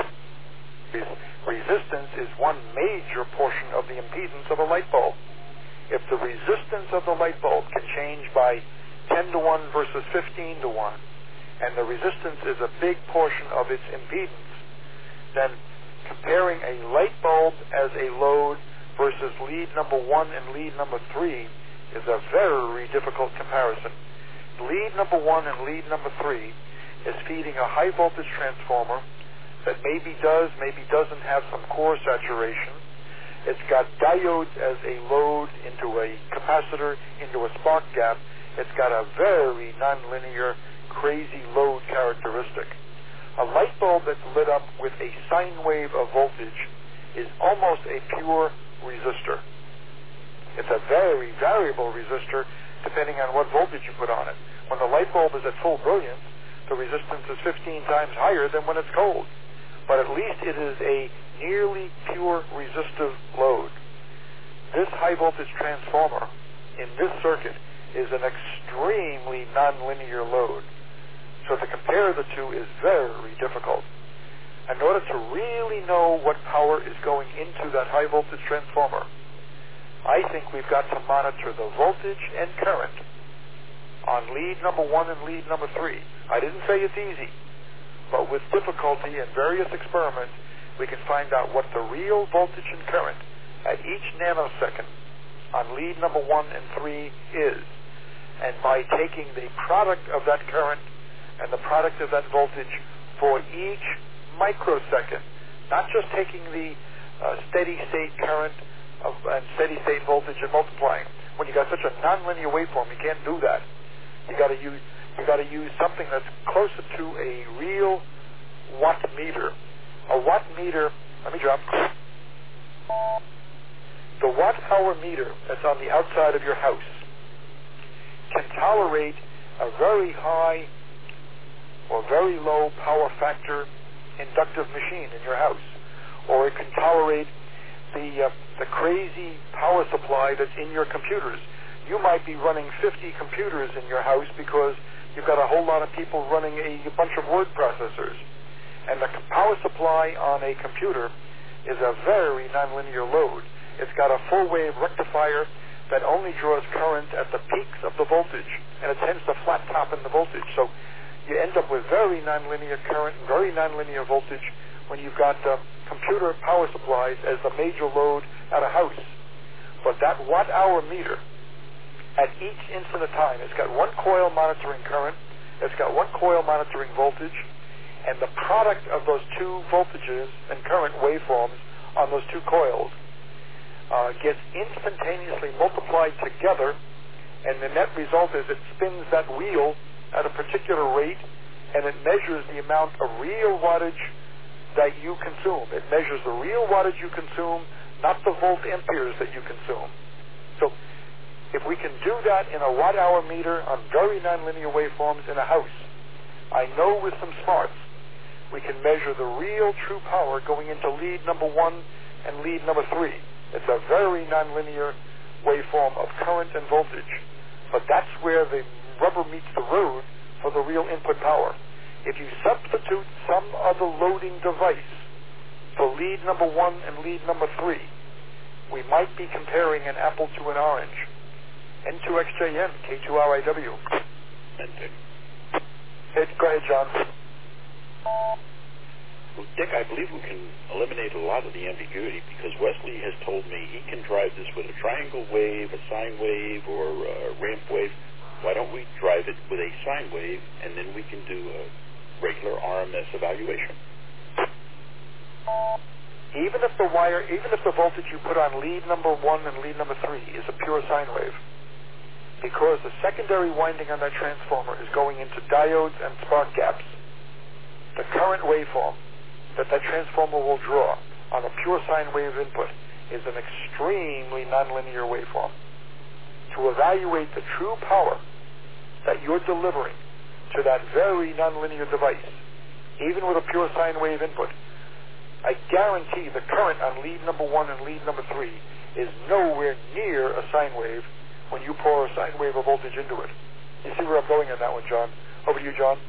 Resistance is one major portion of the impedance of a light bulb. If the resistance of the light bulb can change by ten to one versus fifteen to one, and the resistance is a big portion of its impedance, then comparing a light bulb as a load versus lead number one and lead number three is a very difficult comparison. Lead number one and lead number three is feeding a high voltage transformer that maybe does, maybe doesn't have some core saturation. It's got diodes as a load into a capacitor, into a spark gap. It's got a very nonlinear, crazy load characteristic. A light bulb that's lit up with a sine wave of voltage is almost a pure resistor. It's a very variable resistor depending on what voltage you put on it. When the light bulb is at full brilliance, the resistance is fifteen times higher than when it's cold. But at least it is a nearly pure resistive load. This high voltage transformer in this circuit is an extremely nonlinear load. So to compare the two is very difficult. In order to really know what power is going into that high voltage transformer, I think we've got to monitor the voltage and current on lead number one and lead number three. I didn't say it's easy, but with difficulty and various experiments, we can find out what the real voltage and current at each nanosecond on lead number one and three is. And by taking the product of that current and the product of that voltage for each microsecond, not just taking the uh, steady state current of, and steady state voltage and multiplying. When you got such a nonlinear waveform, you can't do that. You got to use you got to use something that's closer to a real watt meter. A watt meter. Let me drop. The watt hour meter that's on the outside of your house can tolerate a very high or very low power factor inductive machine in your house, or it can tolerate the uh, the crazy power supply that's in your computers. You might be running fifty computers in your house because you've got a whole lot of people running a, a bunch of word processors, and the power supply on a computer is a very nonlinear load. It's got a full wave rectifier that only draws current at the peaks of the voltage, and it tends to flat top in the voltage. So you end up with very nonlinear current and very nonlinear voltage when you've got uh, computer power supplies as the major load at a house. But that watt-hour meter, at each instant of time, it's got one coil monitoring current, it's got one coil monitoring voltage, and the product of those two voltages and current waveforms on those two coils uh, gets instantaneously multiplied together, and the net result is it spins that wheel at a particular rate, and it measures the amount of real wattage that you consume. It measures the real wattage you consume, not the volt amperes that you consume. So if we can do that in a watt-hour meter on very nonlinear waveforms in a house, I know with some smarts we can measure the real true power going into lead number one and lead number three. It's a very nonlinear waveform of current and voltage, but that's where the rubber meets the road for the real input power. If you substitute some other loading device for lead number one and lead number three, we might be comparing an apple to an orange. N two X J N, K two R I W. Hey, go ahead, John. Well, Dick, I believe we can eliminate a lot of the ambiguity because Wesley has told me he can drive this with a triangle wave, a sine wave, or a ramp wave. Why don't we drive it with a sine wave, and then we can do a regular R M S evaluation? Even if the wire, even if the voltage you put on lead number one and lead number three is a pure sine wave, because the secondary winding on that transformer is going into diodes and spark gaps, the current waveform that that transformer will draw on a pure sine wave input is an extremely nonlinear waveform. to evaluate the true power that you're delivering to that very nonlinear device, even with a pure sine wave input, I guarantee the current on lead number one and lead number three is nowhere near a sine wave when you pour a sine wave of voltage into it. You see where I'm going on that one, John? Over to you, John.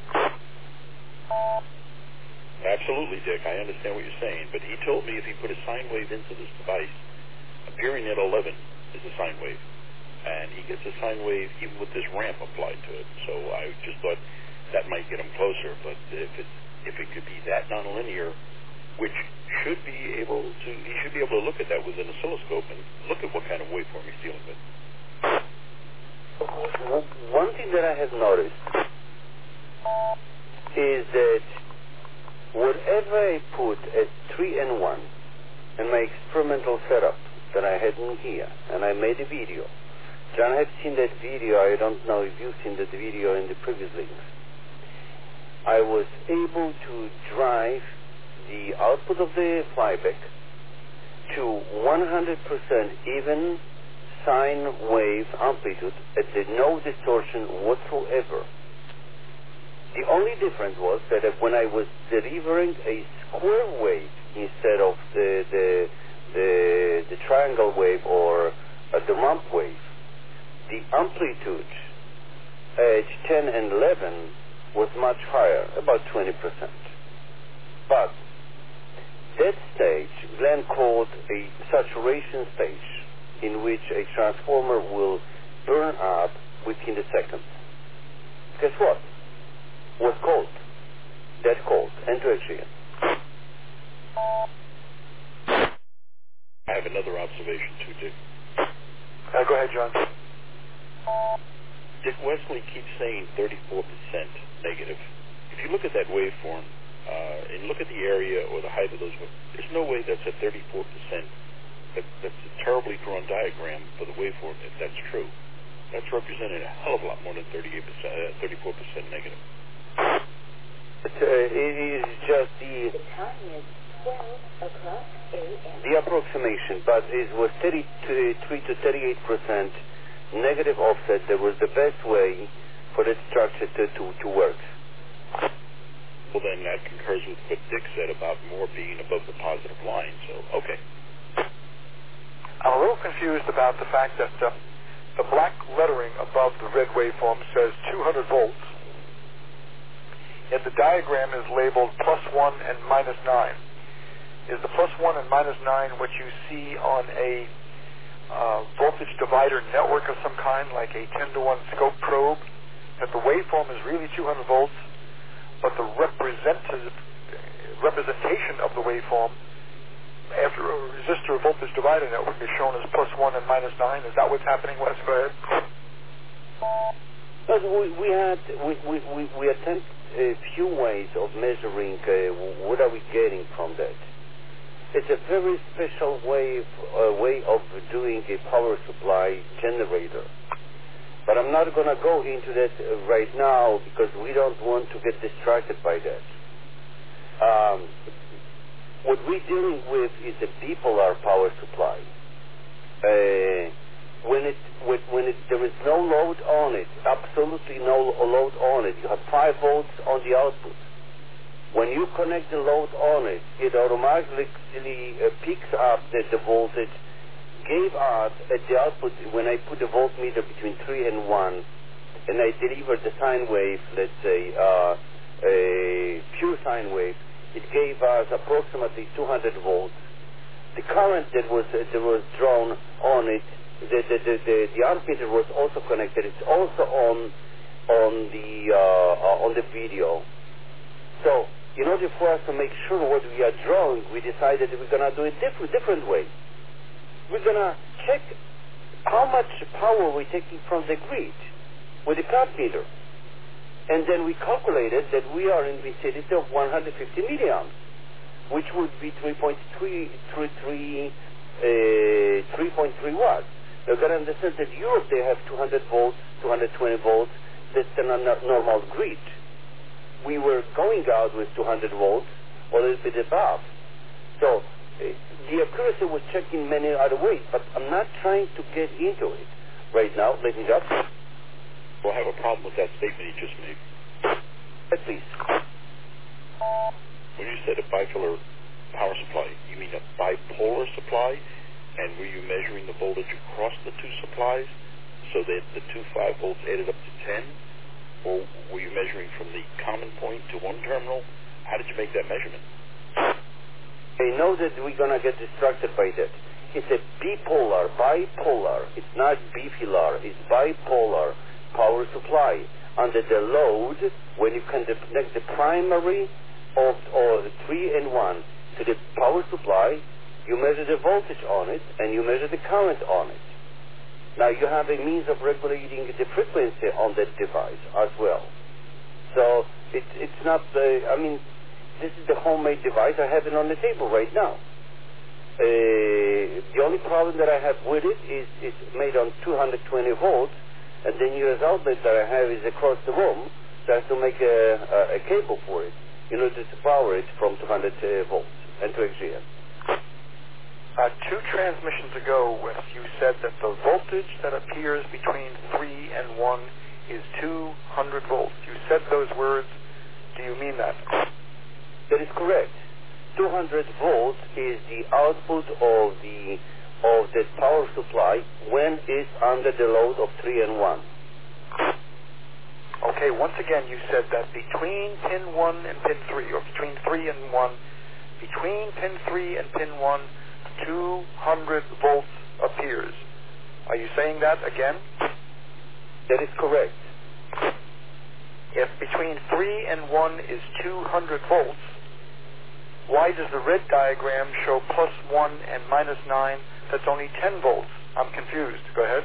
Absolutely, Dick. I understand what you're saying, but he told me if he put a sine wave into this device, appearing at eleven is a sine wave, and he gets a sine wave even with this ramp applied to it. So I just thought that might get him closer, but if it if it could be that nonlinear, which should be able to, he should be able to look at that with an oscilloscope and look at what kind of waveform he's dealing with. One thing that I have noticed is that whatever I put at three N one in my experimental setup that I had in here, and I made a video. John had seen that video. I don't know if you've seen that video in the previous links. I was able to drive the output of the flyback to one hundred percent even sine wave amplitude at the no distortion whatsoever. The only difference was that when I was delivering a square wave instead of the the the, the triangle wave or uh, the rump wave, the amplitude at ten and eleven was much higher, about twenty percent. But that stage Glenn called a saturation stage, in which a transformer will burn up within the second. Guess what? Was cold. That cold. Endoaxial. I have another observation too, Dick. Uh, go ahead, John. Dick Wesley keeps saying thirty-four percent negative. If you look at that waveform uh, and look at the area or the height of those waves, there's no way that's at thirty-four percent. That, that's a terribly drawn diagram for the waveform, if that's true. That's represented a hell of a lot more than thirty-eight percent, uh, thirty-four percent negative. But, uh, it is just the... The time is twelve o'clock a m The approximation, but it was thirty-three to thirty-eight percent negative offset. That was the best way for that structure to, to, to work. Well, then that concurs with what Dick said about more being above the positive line, so, okay. I'm a little confused about the fact that uh, the black lettering above the red waveform says two hundred volts, and the diagram is labeled plus one and minus nine. Is the plus one and minus nine what you see on a uh, voltage divider network of some kind, like a ten to one scope probe, that the waveform is really two hundred volts, but the representative representation of the waveform after a resistor voltage divider network is shown as plus one and minus nine? Is that what's happening, Wes? Go ahead. But we, we had we, we, we, we attempt a few ways of measuring uh, what are we getting from that. It's a very special way of, uh, way of doing a power supply generator. But I'm not going to go into that uh, right now because we don't want to get distracted by that. Um, What we're dealing with is a bipolar power supply. Uh, when it when, when it, there is no load on it, absolutely no load on it, you have five volts on the output. When you connect the load on it, it automatically uh, picks up the, the voltage, gave us at the output, when I put the voltmeter between three and one, and I delivered the sine wave, let's say, uh, a pure sine wave, it gave us approximately two hundred volts. The current that was uh, that was drawn on it, the the the, the, the ammeter was also connected. It's also on on the uh, uh, on the video. So in order for us to make sure what we are drawing, we decided that we're gonna do it different different way. We're gonna check how much power we're taking from the grid with the card meter. And then we calculated that we are in vicinity of one hundred fifty milliamps, which would be three point three watts. You've got to understand that Europe, they have two hundred volts, two hundred twenty volts. That's the normal grid. We were going out with two hundred volts, or a little bit above. So uh, the accuracy was checked in many other ways, but I'm not trying to get into it. right now. Let me just. Well, I have a problem with that statement you just made. Yes, please. When you said a bipolar power supply, you mean a bipolar supply? And were you measuring the voltage across the two supplies so that the two five volts added up to ten? Or were you measuring from the common point to one terminal? How did you make that measurement? I know that we're going to get distracted by that. It's a bipolar, bipolar. It's not bifilar. It's bipolar power supply. Under the load, when you can connect the primary of or three and one to the power supply, you measure the voltage on it and you measure the current on it. Now you have a means of regulating the frequency on that device as well. So it, it's not the, I mean, this is the homemade device. I have it on the table right now. Uh, the only problem that I have with it is it's made on two hundred twenty volts, and the nearest outlet that I have is across the room, so I have to make a, a, a cable for it in order to power it from two hundred volts and to X G M. Uh, two transmissions ago, Wes, you said that the voltage that appears between three and one is two hundred volts. You said those words. Do you mean that? That is correct. two hundred volts is the output of the of the power supply when it's under the load of three and one. Okay, once again, you said that between pin one and pin three, or between three and one, between pin three and pin one, two hundred volts appears. Are you saying that again? That is correct. If between three and one is two hundred volts, why does the red diagram show plus one and minus nine? That's only ten volts. I'm confused. Go ahead.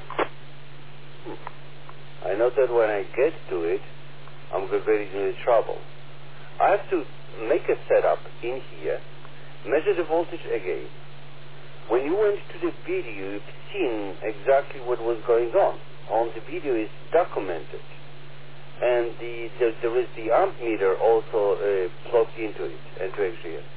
I know that when I get to it, I'm going to get into trouble. I have to make a setup in here, measure the voltage again. When you went to the video, you've seen exactly what was going on. On the video is documented. And the, the, there is the amp meter also uh, plugged into it, into X G M.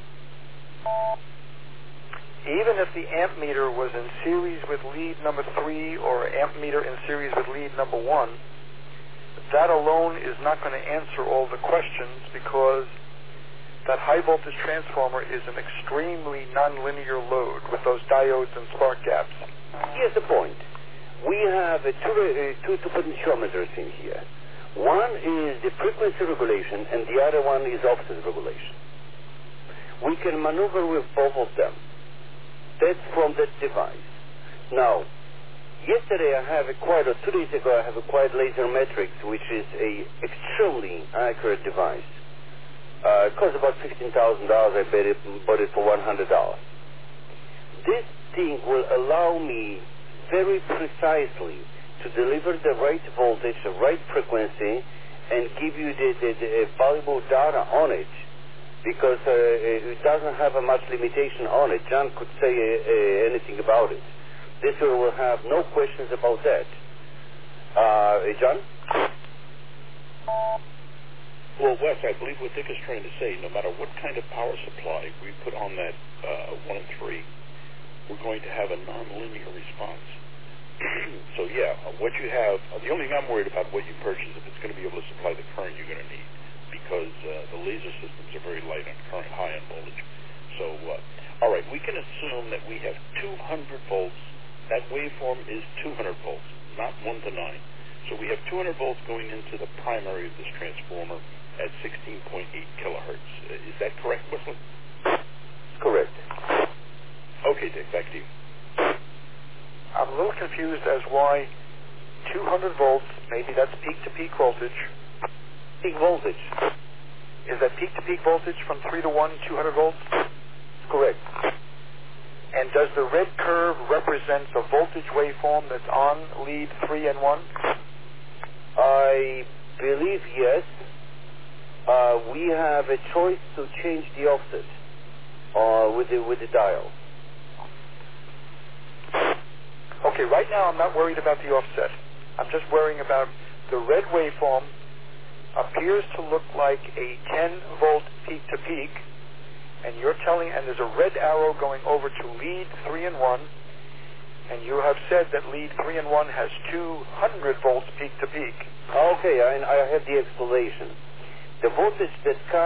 Even if the amp meter was in series with lead number three or amp meter in series with lead number one, that alone is not going to answer all the questions, because that high voltage transformer is an extremely nonlinear load with those diodes and spark gaps. Here's the point. We have uh, two, uh, two, two potentiometers in here. One is the frequency regulation and the other one is offset regulation. We can maneuver with both of them. That's from that device. Now, yesterday I have acquired, or two days ago I have acquired Laser Metrics, which is a extremely accurate device. Uh, it costs about fifteen thousand dollars. I bought it, bought it for one hundred dollars. This thing will allow me very precisely to deliver the right voltage, the right frequency, and give you the, the, the valuable data on it, because uh, it doesn't have a much limitation on it. John could say uh, uh, anything about it. This one will have no questions about that. Uh, John? Well, Wes, I believe what Dick is trying to say, no matter what kind of power supply we put on that uh, one and three, we're going to have a nonlinear response. So, yeah, what you have, uh, the only thing I'm worried about what you purchase, if it's going to be able to supply the current you're going to need, because uh, the laser systems are very light on current, high on voltage. So, uh, all right, we can assume that we have two hundred volts. That waveform is two hundred volts, not one to nine. So we have two hundred volts going into the primary of this transformer at sixteen point eight kilohertz. Uh, is that correct, Wesley? Correct. Okay, Dick, back to you. I'm a little confused as why two hundred volts, maybe that's peak-to-peak voltage. Peak voltage. Is that peak-to-peak voltage from three to one, two hundred volts? Correct. And does the red curve represent the voltage waveform that's on lead three and one? I believe yes. Uh, we have a choice to change the offset uh, with the with the dial. Okay, right now I'm not worried about the offset. I'm just worrying about the red waveform appears to look like a ten volt peak to peak, and you're telling, and there's a red arrow going over to lead three and one, and you have said that lead three and one has two hundred volts peak to peak. Okay, I, I have the explanation. The voltage that comes